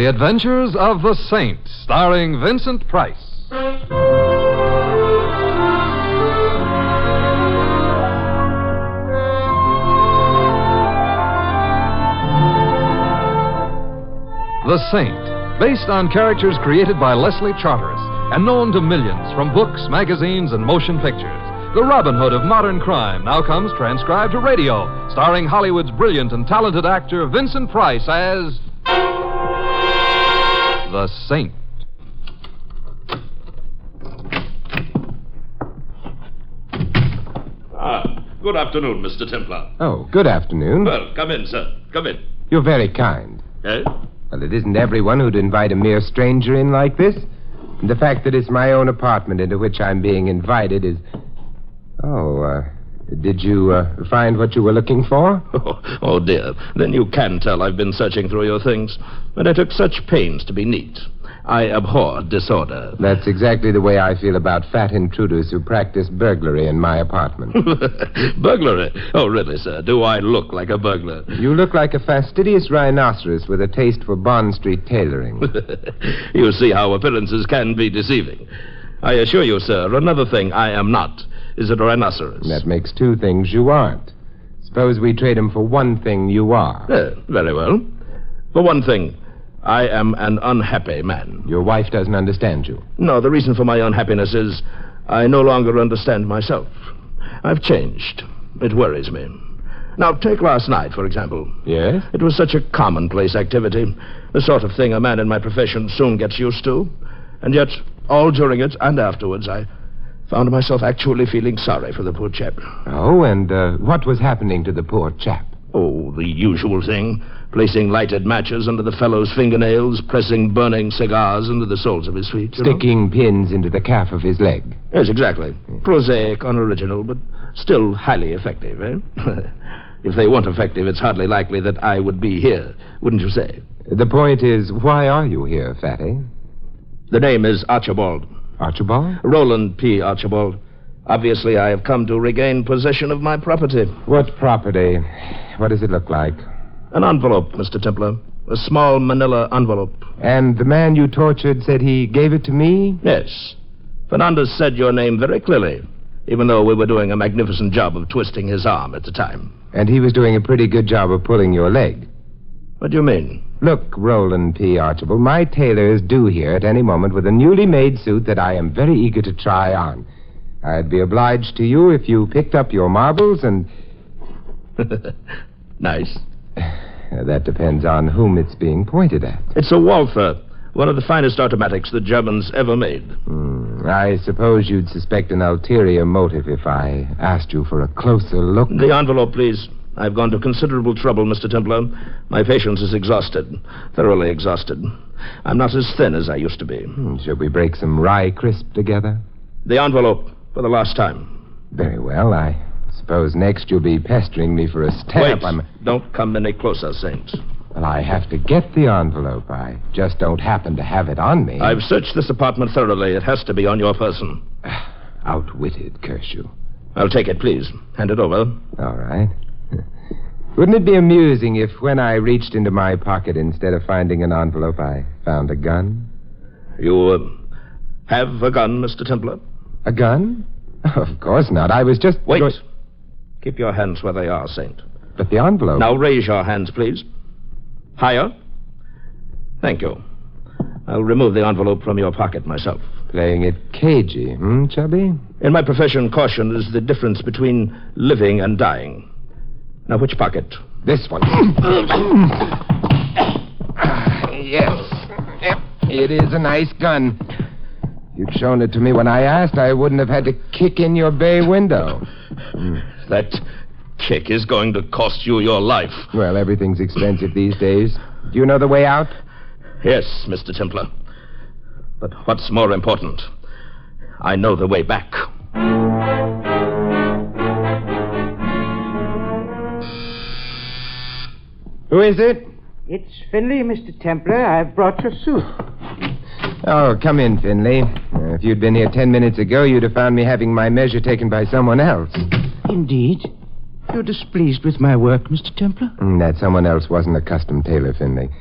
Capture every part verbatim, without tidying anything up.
The Adventures of the Saint, starring Vincent Price. The Saint, based on characters created by Leslie Charteris and known to millions from books, magazines, and motion pictures. The Robin Hood of modern crime now comes transcribed to radio, starring Hollywood's brilliant and talented actor Vincent Price as the Saint. Ah, good afternoon, Mister Templar. Oh, good afternoon. Well, come in, sir. Come in. You're very kind. Eh? Well, it isn't everyone who'd invite a mere stranger in like this. And the fact that it's my own apartment into which I'm being invited is... Oh, uh, did you uh, find what you were looking for? Oh, oh, dear. Then you can tell I've been searching through your things. And I took such pains to be neat. I abhor disorder. That's exactly the way I feel about fat intruders who practice burglary in my apartment. Burglary? Oh, really, sir? Do I look like a burglar? You look like a fastidious rhinoceros with a taste for Bond Street tailoring. You see how appearances can be deceiving. I assure you, sir, another thing I am not is a rhinoceros. That makes two things you aren't. Suppose we trade him for one thing you are. Uh, very well. For one thing, I am an unhappy man. Your wife doesn't understand you. No, the reason for my unhappiness is I no longer understand myself. I've changed. It worries me. Now, take last night, for example. Yes? It was such a commonplace activity, the sort of thing a man in my profession soon gets used to. And yet, all during it and afterwards, I found myself actually feeling sorry for the poor chap. Oh, and uh, what was happening to the poor chap? Oh, the usual thing. Placing lighted matches under the fellow's fingernails, pressing burning cigars into the soles of his feet. Sticking know? pins into the calf of his leg. Yes, exactly. Prosaic, unoriginal, but still highly effective, eh? If they weren't effective, it's hardly likely that I would be here, wouldn't you say? The point is, why are you here, Fatty? The name is Archibald. Archibald? Roland P. Archibald. Obviously, I have come to regain possession of my property. What property? What does it look like? An envelope, Mister Templar. A small manila envelope. And the man you tortured said he gave it to me? Yes. Fernandez said your name very clearly, even though we were doing a magnificent job of twisting his arm at the time. And he was doing a pretty good job of pulling your leg. What do you mean? Look, Roland P. Archibald, my tailor is due here at any moment with a newly made suit that I am very eager to try on. I'd be obliged to you if you picked up your marbles and... Nice. That depends on whom it's being pointed at. It's a Walther, one of the finest automatics the Germans ever made. Mm, I suppose you'd suspect an ulterior motive if I asked you for a closer look. The envelope, please. I've gone to considerable trouble, Mister Templar. My patience is exhausted, thoroughly exhausted. I'm not as thin as I used to be. Hmm, shall we break some rye crisp together? The envelope, for the last time. Very well, I suppose next you'll be pestering me for a stamp. Wait, I'm... don't come any closer, Saint. Well, I have to get the envelope. I just don't happen to have it on me. I've searched this apartment thoroughly. It has to be on your person. Outwitted, curse you. I'll take it, please. Hand it over. All right. Wouldn't it be amusing if when I reached into my pocket, instead of finding an envelope, I found a gun? You uh, have a gun, Mister Templar? A gun? Of course not. I was just... Wait. Go- Keep your hands where they are, Saint. But the envelope... Now raise your hands, please. Higher. Thank you. I'll remove the envelope from your pocket myself. Playing it cagey, hmm, Chubby? In my profession, caution is the difference between living and dying. Now, which pocket? This one. Yes. Yep. It is a nice gun. If you'd shown it to me when I asked, I wouldn't have had to kick in your bay window. That kick is going to cost you your life. Well, everything's expensive these days. Do you know the way out? Yes, Mister Templar. But what's more important, I know the way back. Who is it? It's Finley, Mister Templar. I've brought your suit. Oh, come in, Finley. Uh, if you'd been here ten minutes ago, you'd have found me having my measure taken by someone else. Indeed. You're displeased with my work, Mister Templar? Mm, that someone else wasn't a custom tailor, Finley.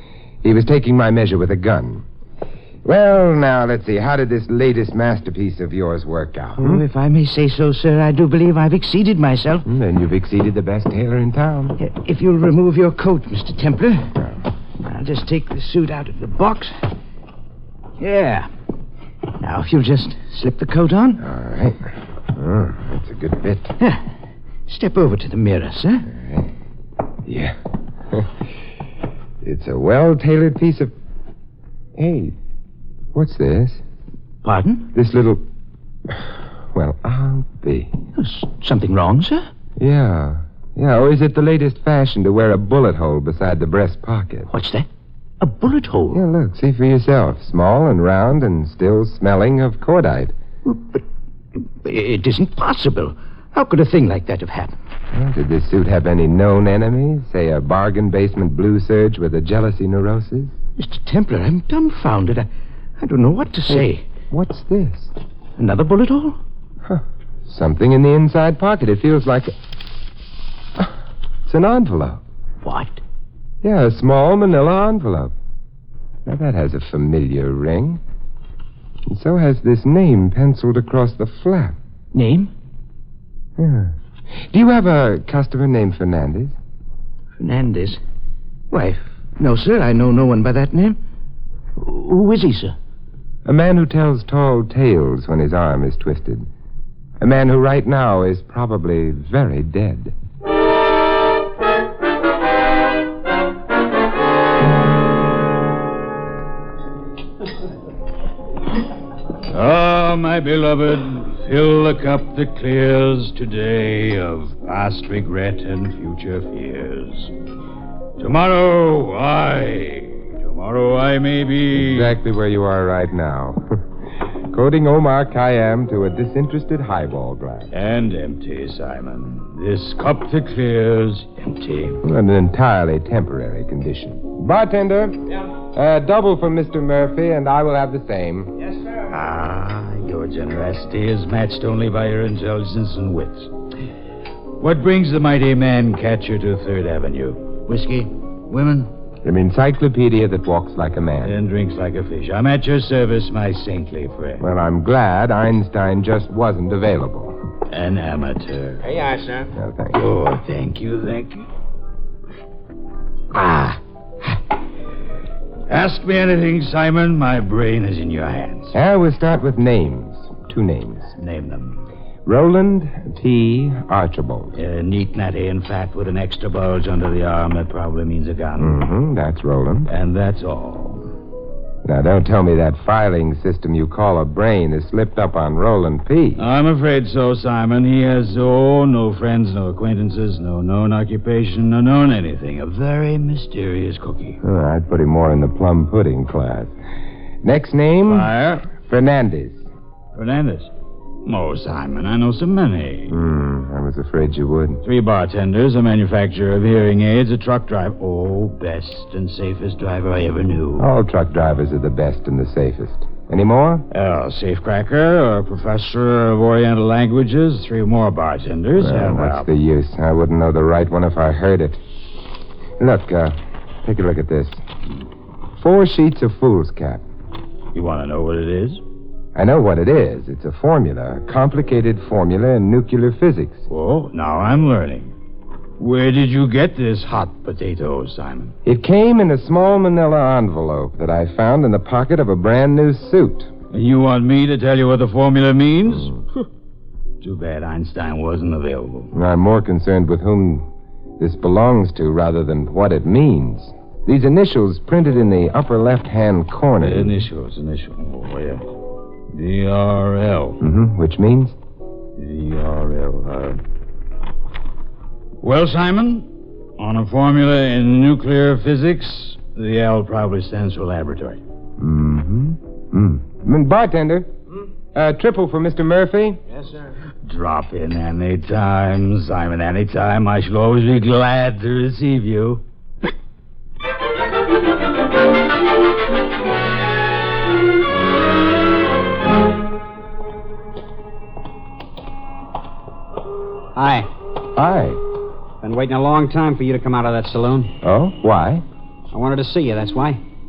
He was taking my measure with a gun. Well, now, let's see. How did this latest masterpiece of yours work out? Oh, hmm? if I may say so, sir, I do believe I've exceeded myself. Hmm, Then you've exceeded the best tailor in town. Uh, If you'll remove your coat, Mister Templar. I'll just take the suit out of the box. Yeah. Now, if you'll just slip the coat on. All right. Oh, that's a good fit. Yeah. Step over to the mirror, sir. Yeah. It's a well-tailored piece of... Hey, what's this? Pardon? This little... Well, I'll be... Is something wrong, sir? Yeah. Yeah, or is it the latest fashion to wear a bullet hole beside the breast pocket? What's that? A bullet hole? Yeah, look, see for yourself. Small and round and still smelling of cordite. But it isn't possible. How could a thing like that have happened? Well, did this suit have any known enemies? Say a bargain basement blue surge with a jealousy neurosis? Mister Templar, I'm dumbfounded. I, I don't know what to say. What's this? Another bullet hole? Huh. Something in the inside pocket. It feels like... A... It's an envelope. What? Yeah, a small manila envelope. Now, that has a familiar ring. And so has this name penciled across the flap. Name? Yeah. Do you have a customer named Fernandez? Fernandez. Why, no, sir. I know no one by that name. Who is he, sir? A man who tells tall tales when his arm is twisted. A man who right now is probably very dead. Ah, my beloved, fill the cup that clears today of past regret and future fears. Tomorrow, I, tomorrow I may be... Exactly where you are right now. Quoting Omar Khayyam to a disinterested highball glass. And empty, Simon. This cup that clears, empty. An entirely temporary condition. Bartender. Yeah. Uh, double for Mister Murphy, and I will have the same. Yes, sir. Ah, your generosity is matched only by your intelligence and wit. What brings the mighty man catcher to Third Avenue? Whiskey? Women? An encyclopedia that walks like a man. And drinks like a fish. I'm at your service, my saintly friend. Well, I'm glad Einstein just wasn't available. An amateur. Here you are, sir. No, thank you. Oh, thank you, thank you. Ah. Ask me anything, Simon. My brain is in your hands. Uh, we'll start with names. Two names. Name them. Roland P. Archibald. Uh, neat, natty, and fat with an extra bulge under the arm. That probably means a gun. Mm-hmm, that's Roland. And that's all. Now, don't tell me that filing system you call a brain has slipped up on Roland P. I'm afraid so, Simon. He has, oh, no friends, no acquaintances, no known occupation, no known anything. A very mysterious cookie. Oh, I'd put him more in the plum pudding class. Next name? Fire. Fernandez. Fernandez. Oh, Simon, I know so many. Hmm, I was afraid you would. Three bartenders, a manufacturer of hearing aids, a truck driver. Oh, best and safest driver I ever knew. All truck drivers are the best and the safest. Any more? A safecracker, a professor of Oriental languages, three more bartenders. Well, and, what's uh, the use? I wouldn't know the right one if I heard it. Look, uh, take a look at this. Four sheets of foolscap. You want to know what it is? I know what it is. It's a formula, a complicated formula in nuclear physics. Oh, now I'm learning. Where did you get this hot potato, Simon? It came in a small manila envelope that I found in the pocket of a brand new suit. And you want me to tell you what the formula means? Mm. Too bad Einstein wasn't available. I'm more concerned with whom this belongs to rather than what it means. These initials printed in the upper left-hand corner. The initials, initials. Oh, yeah. D R L. Mm-hmm. Which means? D R L. Uh... Well, Simon, on a formula in nuclear physics, the L probably stands for laboratory. Mm-hmm. Mm. Bartender, hmm? uh, triple for Mister Murphy. Yes, sir. Drop in any time, Simon, any time. I shall always be glad to receive you. Hi. Hi. Been waiting a long time for you to come out of that saloon. Oh, why? I wanted to see you, that's why.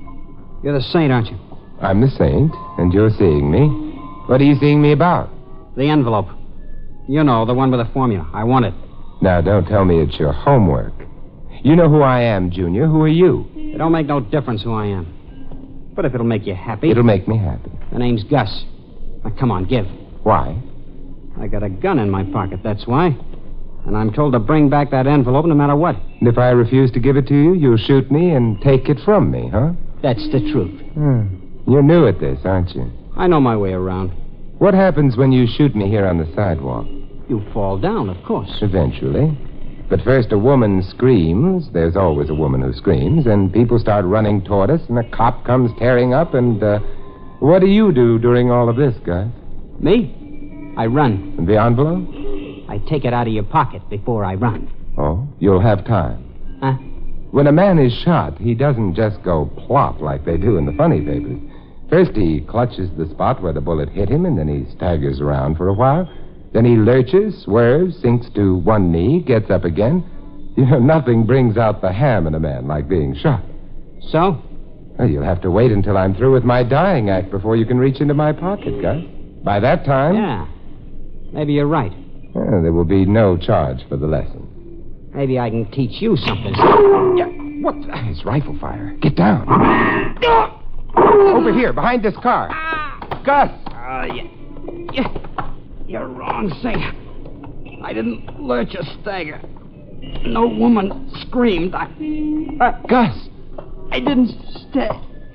You're the saint, aren't you? I'm the saint, and you're seeing me. What are you seeing me about? The envelope. You know, the one with the formula. I want it. Now, don't tell me it's your homework. You know who I am, Junior. Who are you? It don't make no difference who I am. But if it'll make you happy... It'll make me happy. The name's Gus. Now, come on, give. Why? I got a gun in my pocket, that's why. And I'm told to bring back that envelope no matter what. And if I refuse to give it to you, you'll shoot me and take it from me, huh? That's the truth. Hmm. You're new at this, aren't you? I know my way around. What happens when you shoot me here on the sidewalk? You fall down, of course. Eventually. But first a woman screams. There's always a woman who screams. And people start running toward us, and a cop comes tearing up, and, uh... what do you do during all of this, Gus? Me? I run. And the envelope? I take it out of your pocket before I run. Oh, you'll have time. Huh? When a man is shot, he doesn't just go plop like they do in the funny papers. First he clutches the spot where the bullet hit him, and then he staggers around for a while. Then he lurches, swerves, sinks to one knee, gets up again. You know, nothing brings out the ham in a man like being shot. So? Well, you'll have to wait until I'm through with my dying act before you can reach into my pocket, Gus. By that time... Yeah. Maybe you're right. Well, there will be no charge for the lesson. Maybe I can teach you something. Yeah. What? The... It's rifle fire. Get down. Over here, behind this car. Gus! Uh, yeah. Yeah. You're wrong, Saint. I didn't lurch or stagger. No woman screamed. I... Uh, Gus! I didn't stay.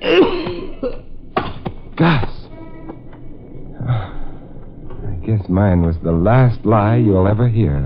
Gus! I guess mine was the last lie you'll ever hear.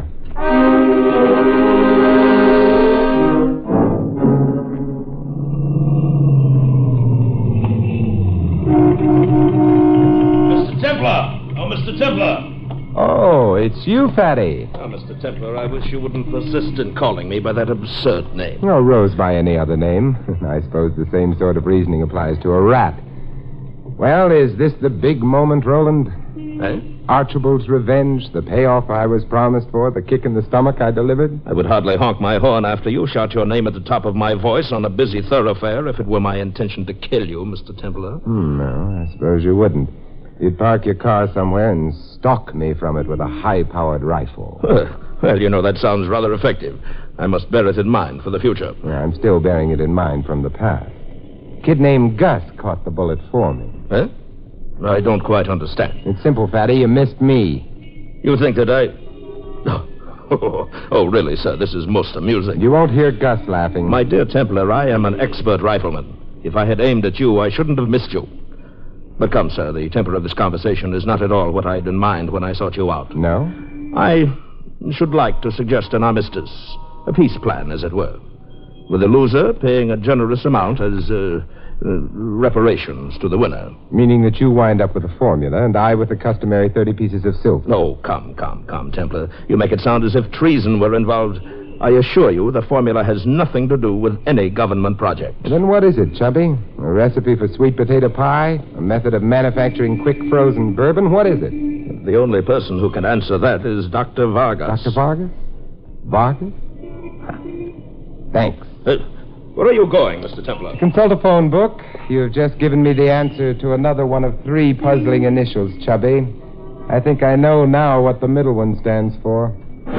Mister Templar! Oh, Mister Templar! Oh, it's you, Fatty. Oh, Mister Templar, I wish you wouldn't persist in calling me by that absurd name. Well, Rose by any other name. I suppose the same sort of reasoning applies to a rat. Well, is this the big moment, Roland? Eh? Archibald's revenge, the payoff I was promised for, the kick in the stomach I delivered? I would hardly honk my horn after you shout your name at the top of my voice on a busy thoroughfare if it were my intention to kill you, Mister Templar. Hmm, no, I suppose you wouldn't. You'd park your car somewhere and stalk me from it with a high-powered rifle. Well, you know, that sounds rather effective. I must bear it in mind for the future. Yeah, I'm still bearing it in mind from the past. A kid named Gus caught the bullet for me. Eh? I don't quite understand. It's simple, Fatty. You missed me. You think that I... Oh, oh, really, sir, this is most amusing. You won't hear Gus laughing. My dear Templar, I am an expert rifleman. If I had aimed at you, I shouldn't have missed you. But come, sir, the temper of this conversation is not at all what I had in mind when I sought you out. No? I should like to suggest an armistice, a peace plan, as it were, with the loser paying a generous amount as uh, uh, reparations to the winner. Meaning that you wind up with a formula and I with the customary thirty pieces of silver. Oh, come, come, come, Templar. You make it sound as if treason were involved. I assure you the formula has nothing to do with any government project. Then what is it, Chubby? A recipe for sweet potato pie? A method of manufacturing quick frozen bourbon? What is it? The only person who can answer that is Doctor Vargas. Doctor Vargas? Vargas? Thanks. Uh, where are you going, Mister Templar? Consult a phone book. You've just given me the answer to another one of three puzzling initials, Chubby. I think I know now what the middle one stands for.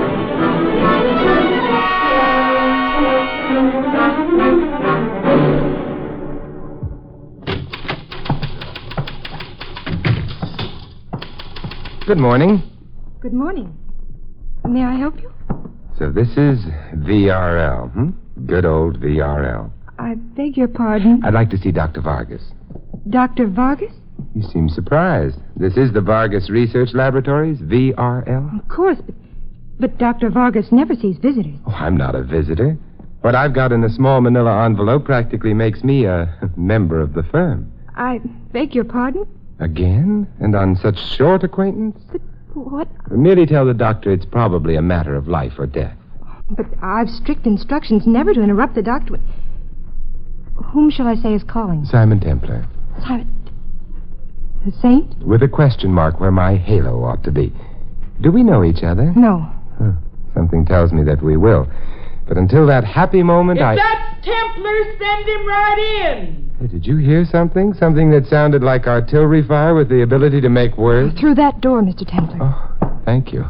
Good morning. Good morning. May I help you? So this is V R L, hmm? Good old V R L. I beg your pardon. I'd like to see Doctor Vargas. Doctor Vargas? You seem surprised. This is the Vargas Research Laboratories, V R L. Of course, but, but Doctor Vargas never sees visitors. Oh, I'm not a visitor. What I've got in a small manila envelope practically makes me a member of the firm. I beg your pardon? Again? And on such short acquaintance? But what? Merely tell the doctor it's probably a matter of life or death. But I've strict instructions never to interrupt the doctor. Whom shall I say is calling? Simon Templar. Simon. The saint? With a question mark where my halo ought to be. Do we know each other? No. Huh. Something tells me that we will. But until that happy moment, if I... If that's Templar, send him right in. Hey, did you hear something? Something that sounded like artillery fire with the ability to make words? Through that door, Mister Templar. Oh, thank you.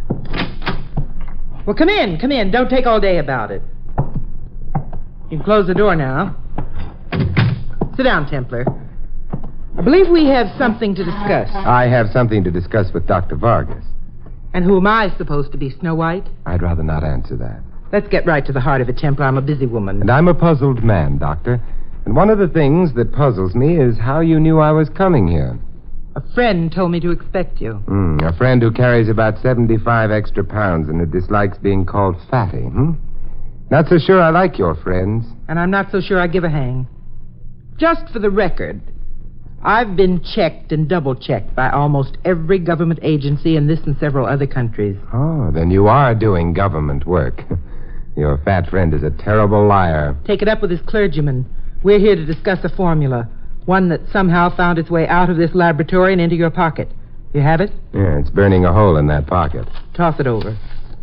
Well, come in, come in. Don't take all day about it. You can close the door now. Sit down, Templar. I believe we have something to discuss. I have something to discuss with Doctor Vargas. And who am I supposed to be, Snow White? I'd rather not answer that. Let's get right to the heart of it, Templar. I'm a busy woman. And I'm a puzzled man, Doctor. And one of the things that puzzles me is how you knew I was coming here. A friend told me to expect you. Mm, a friend who carries about seventy-five extra pounds and who dislikes being called fatty, hmm? Not so sure I like your friends. And I'm not so sure I give a hang. Just for the record, I've been checked and double-checked by almost every government agency in this and several other countries. Oh, then you are doing government work. Your fat friend is a terrible liar. Take it up with his clergyman. We're here to discuss a formula, one that somehow found its way out of this laboratory and into your pocket. You have it? Yeah, it's burning a hole in that pocket. Toss it over.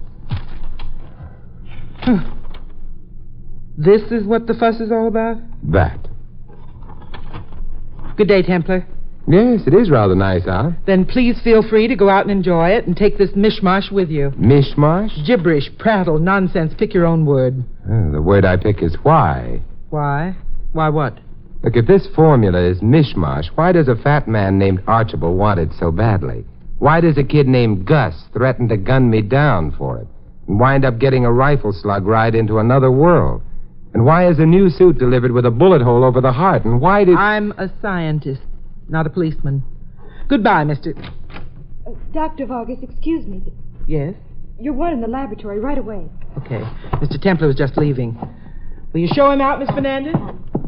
This is what the fuss is all about? That. Good day, Templar. Yes, it is rather nice out. Then please feel free to go out and enjoy it and take this mishmash with you. Mishmash? Gibberish, prattle, nonsense. Pick your own word. Oh, the word I pick is why. Why? Why what? Look, if this formula is mishmash, why does a fat man named Archibald want it so badly? Why does a kid named Gus threaten to gun me down for it and wind up getting a rifle slug right into another world? And why is a new suit delivered with a bullet hole over the heart? And why did... I'm a scientist, not a policeman. Goodbye, Mister... Uh, Doctor Vargas, excuse me. Yes? You're wanted in the laboratory right away. Okay. Mister Templar was just leaving. Will you show him out, Miss Fernandez?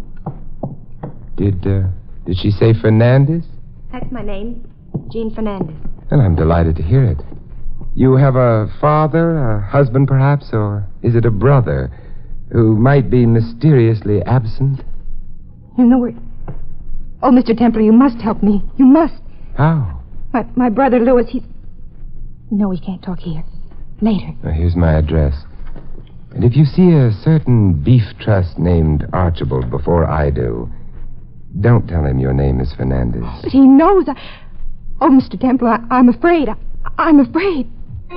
Did, uh, did she say Fernandez? That's my name, Jean Fernandez. Well, I'm delighted to hear it. You have a father, a husband perhaps, or is it a brother who might be mysteriously absent? You know where... Oh, Mister Templar, you must help me. You must. How? My, my brother Louis, he's... No, we can't talk here. Later. Well, here's my address. And if you see a certain beef trust named Archibald before I do, don't tell him your name is Fernandez. But he knows I... Oh, Mister Templar, I, I'm afraid. I, I'm afraid.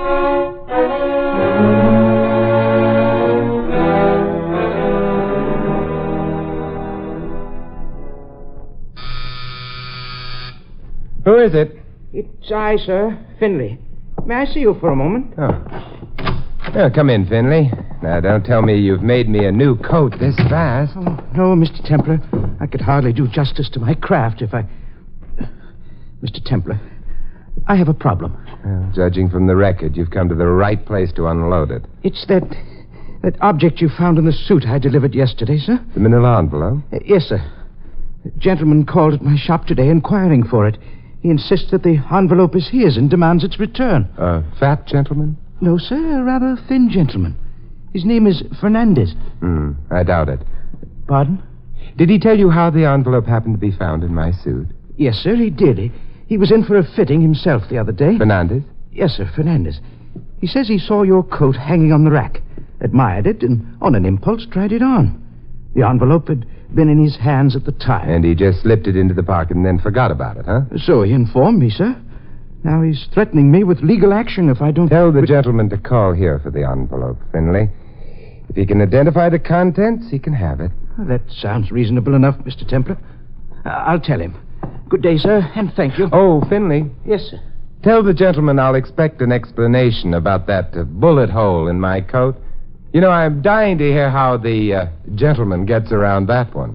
Who is it? It's I, sir. Finley. May I see you for a moment? Oh. Well, come in, Finley. Now, don't tell me you've made me a new coat this fast. Oh, no, Mister Templar. I could hardly do justice to my craft if I... Mister Templar, I have a problem. Well, judging from the record, you've come to the right place to unload it. It's that... that object you found in the suit I delivered yesterday, sir. The manila envelope? Uh, yes, sir. A gentleman called at my shop today inquiring for it. He insists that the envelope is his and demands its return. A fat gentleman? No, sir, a rather thin gentleman. His name is Fernandez. Hmm, I doubt it. Pardon? Did he tell you how the envelope happened to be found in my suit? Yes, sir, he did. He, he was in for a fitting himself the other day. Fernandez? Yes, sir, Fernandez. He says he saw your coat hanging on the rack, admired it, and on an impulse tried it on. The envelope had been in his hands at the time. And he just slipped it into the pocket and then forgot about it, huh? So he informed me, sir. Now he's threatening me with legal action if I don't... Tell the gentleman to call here for the envelope, Finley. If he can identify the contents, he can have it. Well, that sounds reasonable enough, Mister Templar. Uh, I'll tell him. Good day, sir, and thank you. Oh, Finley. Yes, sir. Tell the gentleman I'll expect an explanation about that uh, bullet hole in my coat. You know, I'm dying to hear how the uh, gentleman gets around that one.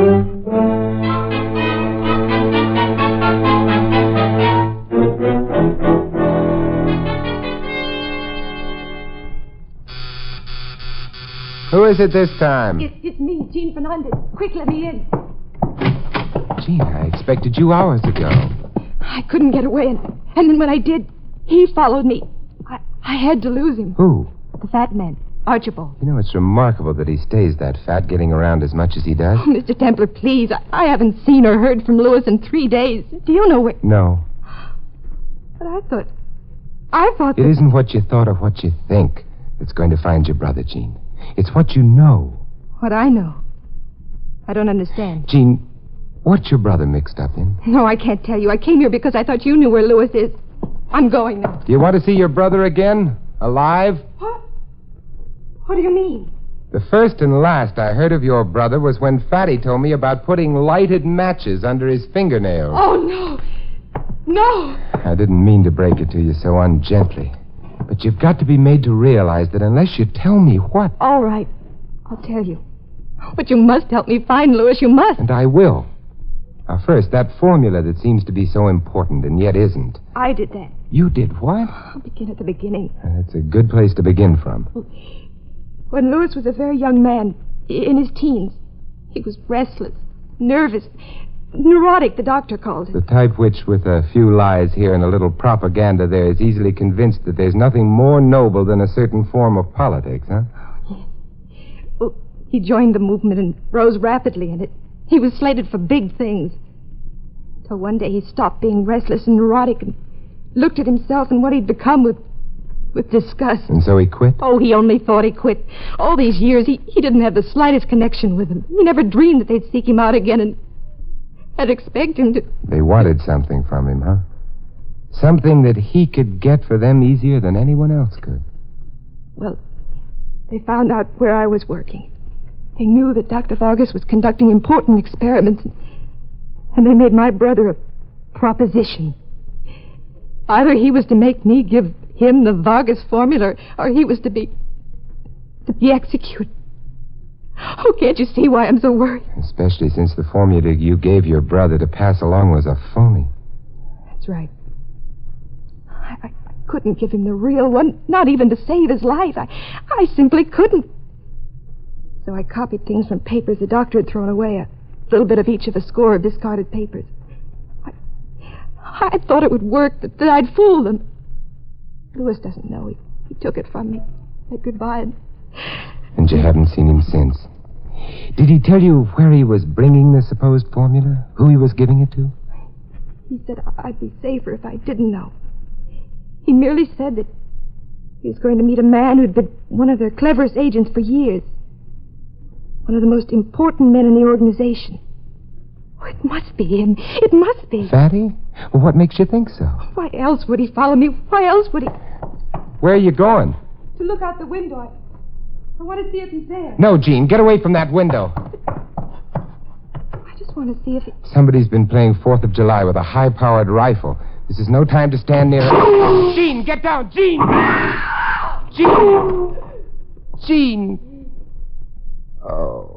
Who is it this time? It, it's me, Jean Fernandez. Quick, let me in. Gee, I expected you hours ago. I couldn't get away, and, and then when I did, he followed me. I, I had to lose him. Who? The fat man, Archibald. You know, it's remarkable that he stays that fat, getting around as much as he does. Oh, Mister Templar, please. I, I haven't seen or heard from Louis in three days. Do you know where... No. But I thought... I thought It that... isn't what you thought or what you think that's going to find your brother, Jean. It's what you know. What I know. I don't understand. Jean, what's your brother mixed up in? No, I can't tell you. I came here because I thought you knew where Louis is. I'm going now. Do you want to see your brother again? Alive? What? What do you mean? The first and last I heard of your brother was when Fatty told me about putting lighted matches under his fingernails. Oh, no. No. I didn't mean to break it to you so ungently. But you've got to be made to realize that unless you tell me what... All right. I'll tell you. But you must help me find Louis. You must. And I will. Now, first, that formula that seems to be so important and yet isn't. I did that. You did what? I'll begin at the beginning. That's a good place to begin from. When Louis was a very young man, in his teens, he was restless, nervous, neurotic, the doctor called it. The type which, with a few lies here and a little propaganda there, is easily convinced that there's nothing more noble than a certain form of politics, huh? Yes. Well, he joined the movement and rose rapidly in it. He was slated for big things. Until one day he stopped being restless and neurotic and looked at himself and what he'd become with with disgust. And so he quit? Oh, he only thought he quit. All these years, he, he didn't have the slightest connection with them. He never dreamed that they'd seek him out again and I'd expect him to... They wanted something from him, huh? Something that he could get for them easier than anyone else could. Well, they found out where I was working. They knew that Doctor Vargas was conducting important experiments, and they made my brother a proposition. Either he was to make me give him the Vargas formula, or he was to be... to be executed. Oh, can't you see why I'm so worried? Especially since the formula you gave your brother to pass along was a phony. That's right. I, I couldn't give him the real one, not even to save his life. I, I simply couldn't. So I copied things from papers the doctor had thrown away, a little bit of each of a score of discarded papers. I, I thought it would work, that, that I'd fool them. Louis doesn't know. He, he took it from me, said goodbye, and... And you haven't seen him since. Did he tell you where he was bringing the supposed formula? Who he was giving it to? He said I'd be safer if I didn't know. He merely said that he was going to meet a man who'd been one of their cleverest agents for years. One of the most important men in the organization. Oh, it must be him. It must be. Fatty? Well, what makes you think so? Why else would he follow me? Why else would he... Where are you going? To look out the window. I, I want to see if he's there. No, Jean, get away from that window. I just want to see if he... Somebody's been playing Fourth of July with a high-powered rifle. This is no time to stand near her. Jean, get down! Jean! Jean! Jean! Oh.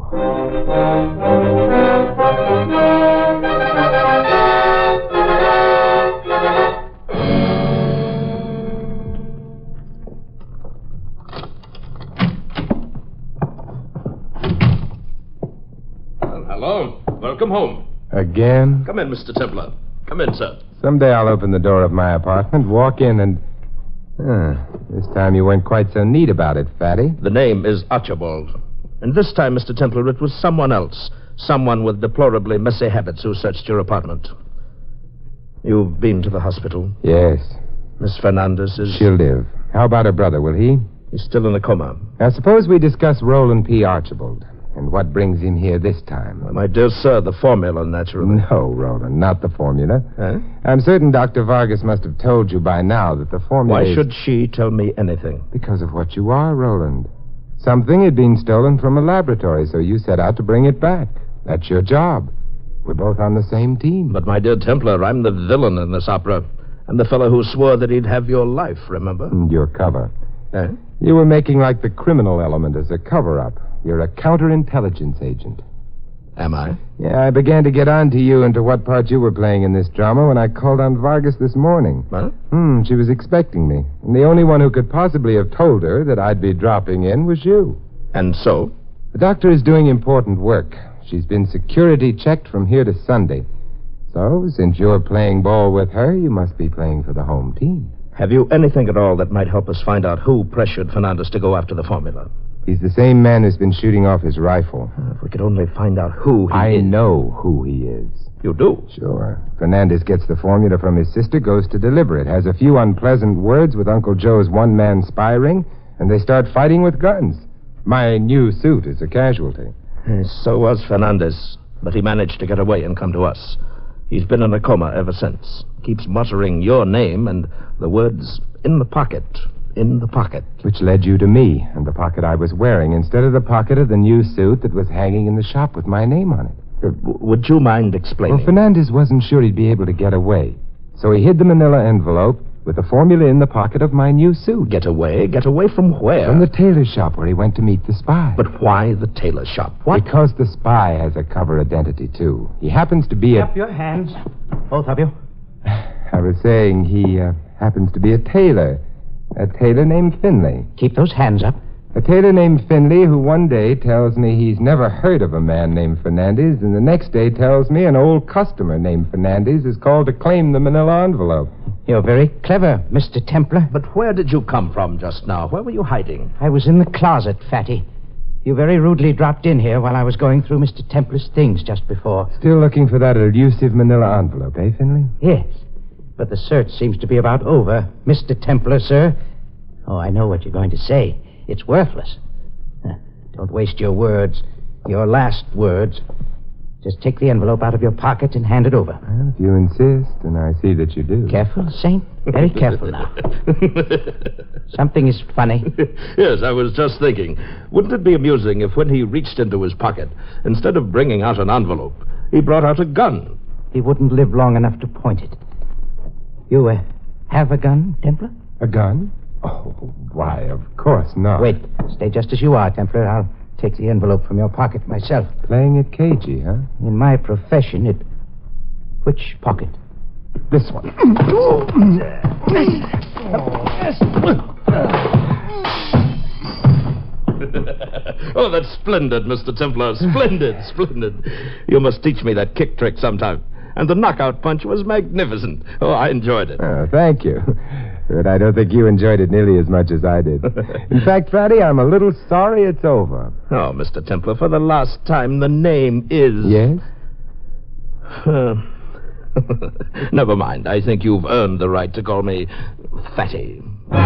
Well, hello. Welcome home. Again? Come in, Mister Templar. Come in, sir. Someday I'll open the door of my apartment, walk in, and... Ah, this time you weren't quite so neat about it, Fatty. The name is Archibald. And this time, Mister Templar, it was someone else. Someone with deplorably messy habits who searched your apartment. You've been to the hospital. Yes. Miss Fernandez is... She'll live. How about her brother, will he? He's still in a coma. Now, suppose we discuss Roland P. Archibald and what brings him here this time. My dear sir, the formula, naturally. No, Roland, not the formula. Huh? I'm certain Doctor Vargas must have told you by now that the formula Why is... should she tell me anything? Because of what you are, Roland. Something had been stolen from a laboratory, so you set out to bring it back. That's your job. We're both on the same team. But, my dear Templar, I'm the villain in this opera. I'm the fellow who swore that he'd have your life, remember? And your cover. Eh? You were making like the criminal element as a cover-up. You're a counterintelligence agent. Am I? Yeah, I began to get on to you and to what part you were playing in this drama when I called on Vargas this morning. What? Hmm, she was expecting me. And the only one who could possibly have told her that I'd be dropping in was you. And so? The doctor is doing important work. She's been security checked from here to Sunday. So, since you're playing ball with her, you must be playing for the home team. Have you anything at all that might help us find out who pressured Fernandez to go after the formula? He's the same man who's been shooting off his rifle. Uh, if we could only find out who he I is. know who he is. You do? Sure. Fernandez gets the formula from his sister, goes to deliver it, has a few unpleasant words with Uncle Joe's one-man spy ring, and they start fighting with guns. My new suit is a casualty. So was Fernandez, but he managed to get away and come to us. He's been in a coma ever since. Keeps muttering your name and the words, in the pocket, in the pocket. Which led you to me and the pocket I was wearing instead of the pocket of the new suit that was hanging in the shop with my name on it. Uh, w- would you mind explaining? Well, Fernandez wasn't sure he'd be able to get away. So he hid the manila envelope with the formula in the pocket of my new suit. Get away? Get away from where? From the tailor shop where he went to meet the spy. But why the tailor shop? What? Because the spy has a cover identity, too. He happens to be a... Up your hands, both of you. I was saying he uh, happens to be a tailor. A tailor named Finley. Keep those hands up. A tailor named Finley who one day tells me he's never heard of a man named Fernandez, and the next day tells me an old customer named Fernandez is called to claim the manila envelope. You're very clever, Mister Templar. But where did you come from just now? Where were you hiding? I was in the closet, Fatty. You very rudely dropped in here while I was going through Mister Templar's things just before. Still looking for that elusive manila envelope, eh, Finley? Yes, but the search seems to be about over, Mister Templar, sir. Oh, I know what you're going to say. It's worthless. Uh, Don't waste your words, your last words. Just take the envelope out of your pocket and hand it over. Well, if you insist, and I see that you do. Careful, Saint. Very careful now. Something is funny. Yes, I was just thinking. Wouldn't it be amusing if when he reached into his pocket, instead of bringing out an envelope, he brought out a gun? He wouldn't live long enough to point it. You uh, have a gun, Templar? A gun? Oh, why, of course not. Wait. Stay just as you are, Templar. I'll take the envelope from your pocket myself. Playing it cagey, huh? In my profession, it... Which pocket? This one. Oh, that's splendid, Mister Templar. Splendid, splendid. You must teach me that kick trick sometime. And the knockout punch was magnificent. Oh, I enjoyed it. Oh, thank you. But I don't think you enjoyed it nearly as much as I did. In fact, Fatty, I'm a little sorry it's over. Oh, Mister Templar, for the last time, the name is... Yes? Uh, never mind. I think you've earned the right to call me Fatty.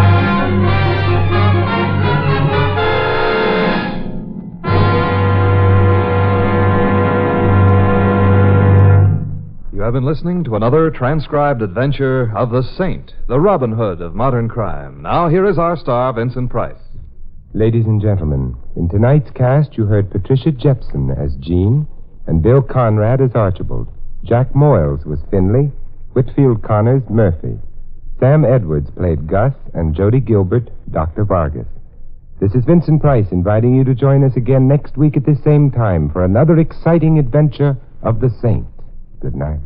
You have been listening to another transcribed adventure of the Saint, the Robin Hood of modern crime. Now, here is our star, Vincent Price. Ladies and gentlemen, in tonight's cast, you heard Patricia Jepson as Jean and Bill Conrad as Archibald. Jack Moyles was Finley, Whitfield Connors, Murphy. Sam Edwards played Gus, and Jody Gilbert, Doctor Vargas. This is Vincent Price inviting you to join us again next week at this same time for another exciting adventure of the Saint. Good night.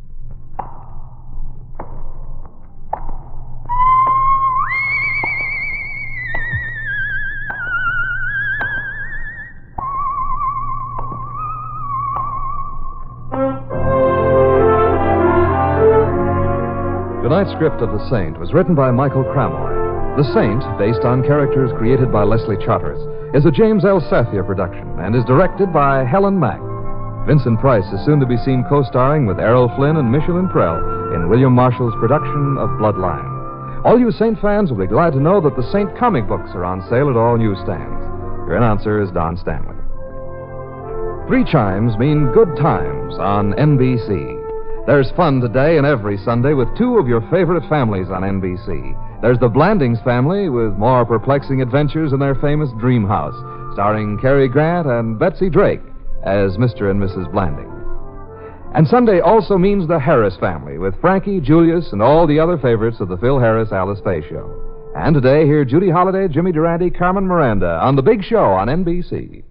Tonight's script of The Saint was written by Michael Cramoy. The Saint, based on characters created by Leslie Charteris, is a James L. Sathia production and is directed by Helen Mack. Vincent Price is soon to be seen co-starring with Errol Flynn and Michelin Prell in William Marshall's production of Bloodline. All you Saint fans will be glad to know that the Saint comic books are on sale at all newsstands. Your announcer is Don Stanley. Three chimes mean good times on N B C. There's fun today and every Sunday with two of your favorite families on N B C. There's the Blandings family with more perplexing adventures in their famous dream house, starring Cary Grant and Betsy Drake as Mister and Missus Blandings. And Sunday also means the Harris family with Frankie, Julius, and all the other favorites of the Phil Harris Alice Faye show. And today, hear Judy Holliday, Jimmy Durante, Carmen Miranda on The Big Show on N B C.